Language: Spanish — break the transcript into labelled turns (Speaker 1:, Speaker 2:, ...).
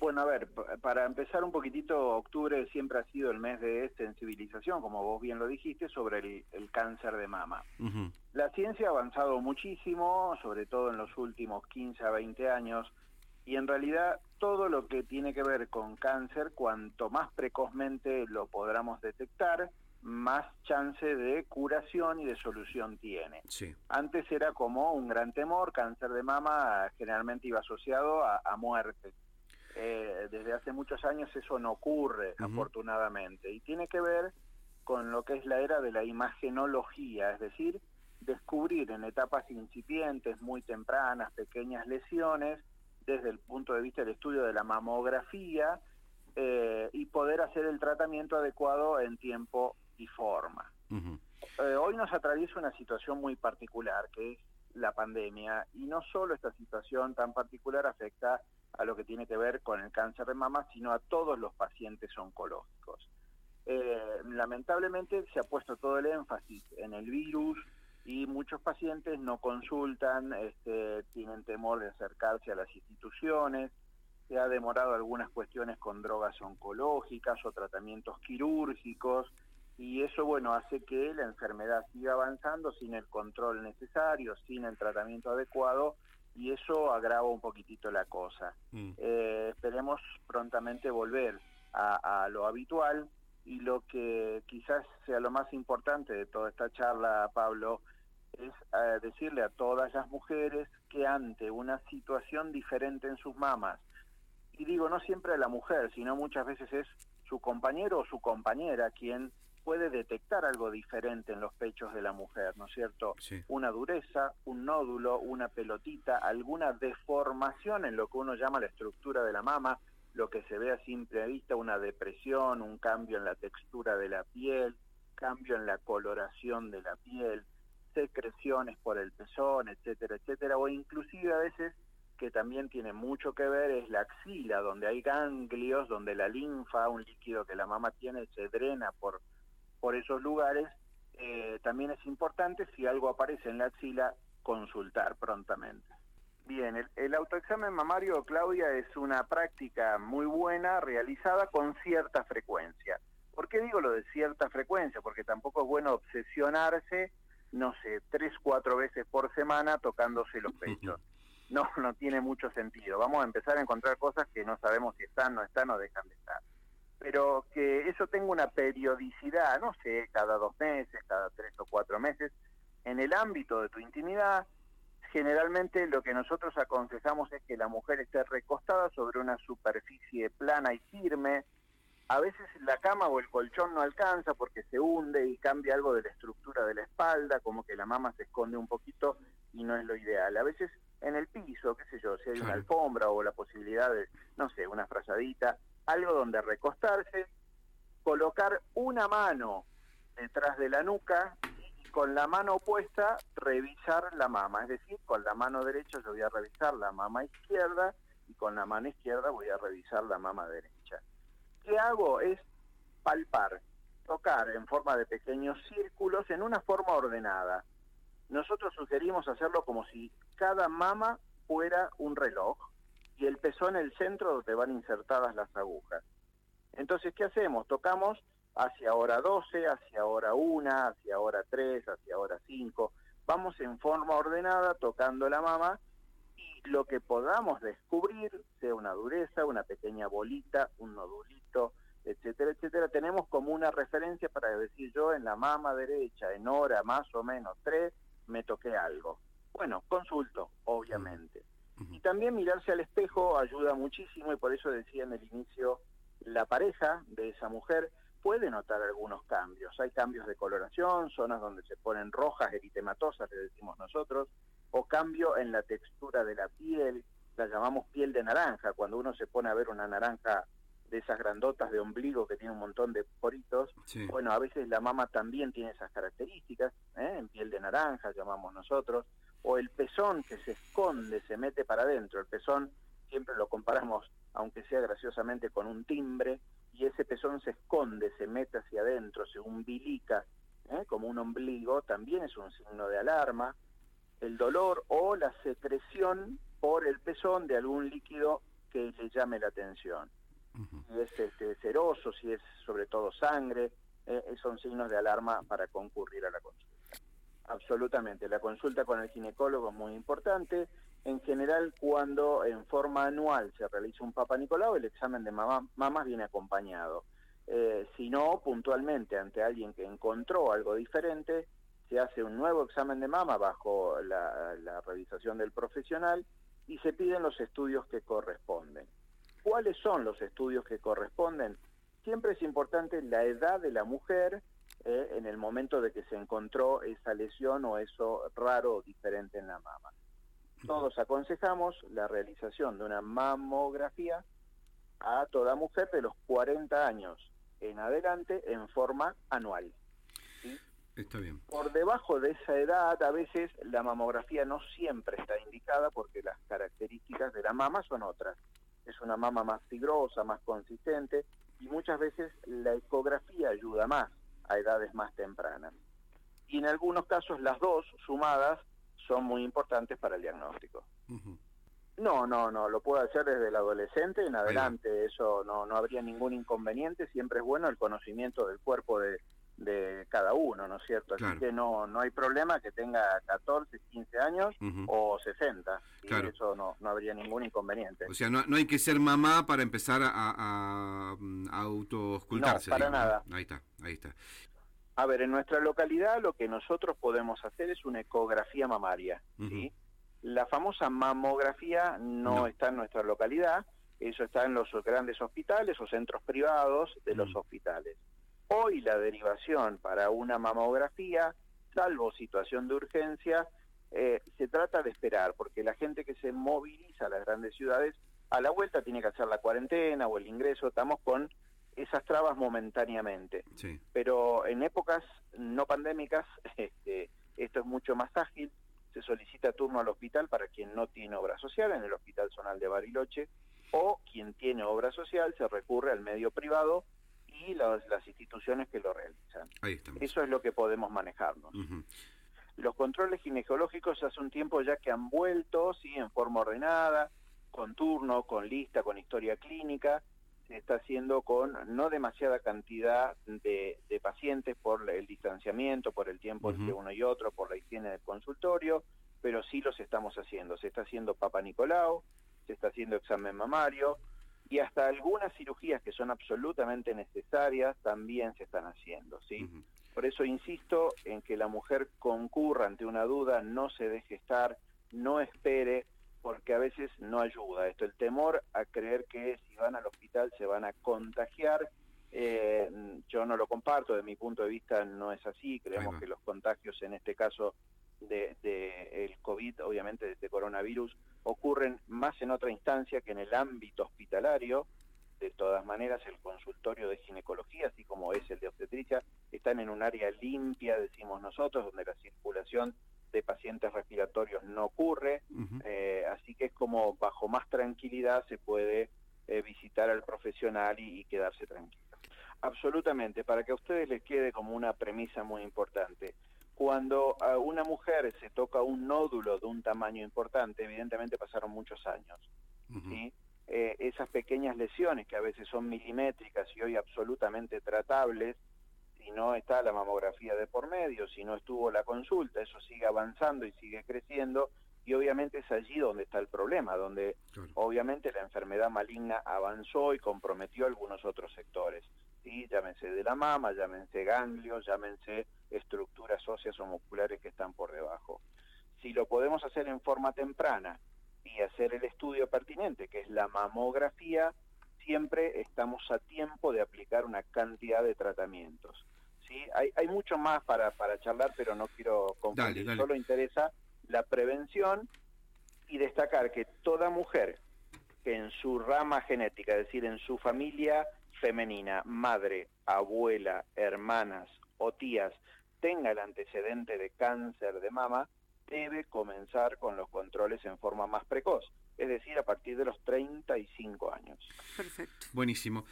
Speaker 1: Bueno, a ver, para empezar un poquitito, octubre siempre ha sido el mes de sensibilización, como vos bien lo dijiste, sobre el cáncer de mama.
Speaker 2: Uh-huh.
Speaker 1: La ciencia ha avanzado muchísimo, sobre todo en los últimos 15 a 20 años, y en realidad todo lo que tiene que ver con cáncer, cuanto más precozmente lo podamos detectar, más chance de curación y de solución tiene.
Speaker 2: Sí.
Speaker 1: Antes era como un gran temor, cáncer de mama generalmente iba asociado a muerte. Desde hace muchos años eso no ocurre, afortunadamente, y tiene que ver con lo que es la era de la imagenología, es decir, descubrir en etapas incipientes, muy tempranas, pequeñas lesiones, desde el punto de vista del estudio de la mamografía, y poder hacer el tratamiento adecuado en tiempo y forma. Hoy nos atraviesa una situación muy particular, que es la pandemia, y no solo esta situación tan particular afecta a lo que tiene que ver con el cáncer de mama, sino a todos los pacientes oncológicos. Lamentablemente se ha puesto todo el énfasis en el virus y muchos pacientes no consultan, tienen temor de acercarse a las instituciones, se ha demorado algunas cuestiones con drogas oncológicas o tratamientos quirúrgicos, y eso, bueno, hace que la enfermedad siga avanzando sin el control necesario, sin el tratamiento adecuado, y eso agrava un poquitito la cosa. Esperemos prontamente volver a lo habitual, y lo que quizás sea lo más importante de toda esta charla, Pablo, es decirle a todas las mujeres que ante una situación diferente en sus mamas, y digo no siempre a la mujer, sino muchas veces es su compañero o su compañera quien puede detectar algo diferente en los pechos de la mujer, ¿no es cierto?
Speaker 2: Sí.
Speaker 1: Una dureza, un nódulo, una pelotita, alguna deformación en lo que uno llama la estructura de la mama, lo que se ve a simple vista, una depresión, un cambio en la textura de la piel, cambio en la coloración de la piel, secreciones por el pezón, etcétera, etcétera, o inclusive a veces, que también tiene mucho que ver, es la axila, donde hay ganglios, donde la linfa, un líquido que la mama tiene, se drena por esos lugares. También es importante, si algo aparece en la axila, consultar prontamente. Bien, el autoexamen mamario, Claudia, es una práctica muy buena, realizada con cierta frecuencia. ¿Por qué digo lo de cierta frecuencia? Porque tampoco es bueno obsesionarse, no sé, 3, 4 veces por semana tocándose los pechos. No tiene mucho sentido. Vamos a empezar a encontrar cosas que no sabemos si están, no están o dejan de estar. Pero que eso tenga una periodicidad, no sé, cada 2 meses, cada 3 o 4 meses, en el ámbito de tu intimidad. Generalmente lo que nosotros aconsejamos es que la mujer esté recostada sobre una superficie plana y firme. A veces la cama o el colchón no alcanza porque se hunde y cambia algo de la estructura de la espalda, como que la mama se esconde un poquito y no es lo ideal. A veces en el piso, qué sé yo, si hay una alfombra o la posibilidad de, no sé, una frazadita, algo donde recostarse, colocar una mano detrás de la nuca y con la mano opuesta revisar la mama. Es decir, con la mano derecha yo voy a revisar la mama izquierda y con la mano izquierda voy a revisar la mama derecha. ¿Qué hago? Es palpar, tocar en forma de pequeños círculos en una forma ordenada. Nosotros sugerimos hacerlo como si cada mama fuera un reloj y el pezón en el centro donde van insertadas las agujas. Entonces, ¿qué hacemos? Tocamos hacia hora 12, hacia hora 1, hacia hora 3, hacia hora 5. Vamos en forma ordenada tocando la mama y lo que podamos descubrir, sea una dureza, una pequeña bolita, un nodulito, etcétera, etcétera, tenemos como una referencia para decir yo en la mama derecha, en hora más o menos 3, me toqué algo. Bueno, consulto, obviamente. Y también mirarse al espejo ayuda muchísimo, y por eso decía en el inicio, la pareja de esa mujer puede notar algunos cambios. Hay cambios de coloración, zonas donde se ponen rojas, eritematosas, le decimos nosotros, o cambio en la textura de la piel, la llamamos piel de naranja, cuando uno se pone a ver una naranja de esas grandotas de ombligo que tiene un montón de poritos. Sí. Bueno, a veces la mama también tiene esas características, en piel de naranja llamamos nosotros, o el pezón que se esconde, se mete para adentro. El pezón siempre lo comparamos, aunque sea graciosamente, con un timbre, y ese pezón se esconde, se mete hacia adentro, se umbilica, como un ombligo, también es un signo de alarma. El dolor o la secreción por el pezón de algún líquido que le llame la atención.
Speaker 2: Uh-huh.
Speaker 1: Si es seroso, si es sobre todo sangre, son signos de alarma para concurrir a la consulta. Absolutamente, la consulta con el ginecólogo es muy importante. En general, cuando en forma anual se realiza un Papa Nicolau, el examen de mamas viene acompañado. Si no, puntualmente, ante alguien que encontró algo diferente, se hace un nuevo examen de mama bajo la revisación del profesional y se piden los estudios que corresponden. ¿Cuáles son los estudios que corresponden? Siempre es importante la edad de la mujer en el momento de que se encontró esa lesión o eso raro o diferente en la mama. Todos aconsejamos la realización de una mamografía a toda mujer de los 40 años en adelante en forma anual. ¿Sí?
Speaker 2: Está bien.
Speaker 1: Por debajo de esa edad, a veces la mamografía no siempre está indicada porque las características de la mama son otras. Es una mama más fibrosa, más consistente, y muchas veces la ecografía ayuda más a edades más tempranas. Y en algunos casos las dos sumadas son muy importantes para el diagnóstico.
Speaker 2: Uh-huh.
Speaker 1: No, lo puede hacer desde el adolescente en adelante, eso no habría ningún inconveniente, siempre es bueno el conocimiento del cuerpo de cada uno, ¿no es cierto?
Speaker 2: Claro.
Speaker 1: Así que no hay problema que tenga 14, 15 años
Speaker 2: uh-huh.
Speaker 1: o 60, y
Speaker 2: claro.
Speaker 1: eso no habría ningún inconveniente.
Speaker 2: O sea, no hay que ser mamá para empezar a autoocultarse.
Speaker 1: No, para
Speaker 2: digamos,
Speaker 1: nada.
Speaker 2: ¿no? Ahí está.
Speaker 1: A ver, en nuestra localidad lo que nosotros podemos hacer es una ecografía mamaria,
Speaker 2: uh-huh.
Speaker 1: ¿sí? La famosa mamografía no está en nuestra localidad, eso está en los grandes hospitales o centros privados de los hospitales. Hoy la derivación para una mamografía, salvo situación de urgencia, se trata de esperar, porque la gente que se moviliza a las grandes ciudades, a la vuelta tiene que hacer la cuarentena o el ingreso, estamos con esas trabas momentáneamente.
Speaker 2: Sí.
Speaker 1: Pero en épocas no pandémicas, esto es mucho más ágil, se solicita turno al hospital para quien no tiene obra social, en el Hospital Zonal de Bariloche, o quien tiene obra social se recurre al medio privado y las instituciones que lo realizan.
Speaker 2: Ahí estamos.
Speaker 1: Eso es lo que podemos manejarnos.
Speaker 2: Uh-huh.
Speaker 1: Los controles ginecológicos hace un tiempo ya que han vuelto, sí, en forma ordenada, con turno, con lista, con historia clínica. Se está haciendo con no demasiada cantidad de pacientes por el distanciamiento, por el tiempo
Speaker 2: uh-huh.
Speaker 1: entre uno y otro, por la higiene del consultorio, pero sí los estamos haciendo. Se está haciendo Papa Nicolau, se está haciendo examen mamario, y hasta algunas cirugías que son absolutamente necesarias también se están haciendo, ¿sí?
Speaker 2: Uh-huh.
Speaker 1: Por eso insisto en que la mujer concurra ante una duda, no se deje estar, no espere, porque a veces no ayuda esto, el temor a creer que si van al hospital se van a contagiar. Yo no lo comparto, de mi punto de vista no es así, creemos que los contagios en este caso de el COVID, obviamente de este coronavirus, ocurren más en otra instancia que en el ámbito hospitalario. De todas maneras, el consultorio de ginecología, así como es el de obstetricia, están en un área limpia, decimos nosotros, donde la circulación de pacientes respiratorios no ocurre,
Speaker 2: uh-huh.
Speaker 1: Así que es como bajo más tranquilidad se puede visitar al profesional y quedarse tranquilo. Absolutamente, para que a ustedes les quede como una premisa muy importante. Cuando a una mujer se toca un nódulo de un tamaño importante, evidentemente pasaron muchos años,
Speaker 2: uh-huh.
Speaker 1: ¿sí? Esas pequeñas lesiones que a veces son milimétricas y hoy absolutamente tratables, si no está la mamografía de por medio, si no estuvo la consulta, eso sigue avanzando y sigue creciendo, y obviamente es allí donde está el problema, donde
Speaker 2: claro.
Speaker 1: Obviamente la enfermedad maligna avanzó y comprometió algunos otros sectores, ¿sí? Llámense de la mama, llámense ganglios, llámense estructuras óseas o musculares que están por debajo. Si lo podemos hacer en forma temprana y hacer el estudio pertinente, que es la mamografía, siempre estamos a tiempo de aplicar una cantidad de tratamientos. ¿Sí? Hay mucho más para charlar, pero no quiero confundir.
Speaker 2: Dale.
Speaker 1: Solo interesa la prevención y destacar que toda mujer que en su rama genética, es decir, en su familia femenina, madre, abuela, hermanas o tías, tenga el antecedente de cáncer de mama, debe comenzar con los controles en forma más precoz, es decir, a partir de los 35 años.
Speaker 3: Perfecto.
Speaker 2: Buenísimo.